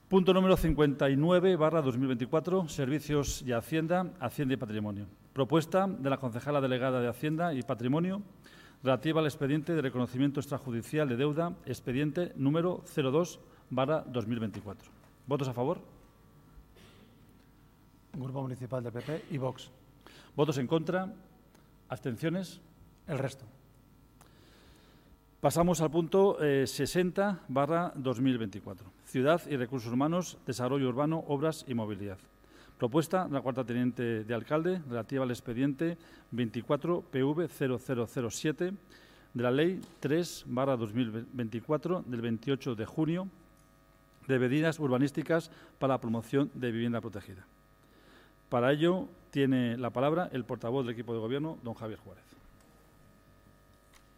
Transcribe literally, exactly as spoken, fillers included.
Punto número cincuenta y nueve barra dos mil veinticuatro, Servicios y Hacienda, Hacienda y Patrimonio. Propuesta de la concejala delegada de Hacienda y Patrimonio relativa al expediente de reconocimiento extrajudicial de deuda, expediente número cero dos barra dos mil veinticuatro. ¿Votos a favor? Grupo Municipal del P P y Vox. ¿Votos en contra? ¿Abstenciones? El resto. Pasamos al punto eh, sesenta barra dos mil veinticuatro. Ciudad y Recursos Humanos, Desarrollo Urbano, Obras y Movilidad. Propuesta de la cuarta teniente de alcalde relativa al expediente veinticuatro P V cero cero cero siete de la Ley tres barra dos mil veinticuatro del veintiocho de junio de medidas urbanísticas para la promoción de vivienda protegida. Para ello tiene la palabra el portavoz del equipo de gobierno, don Javier Juárez.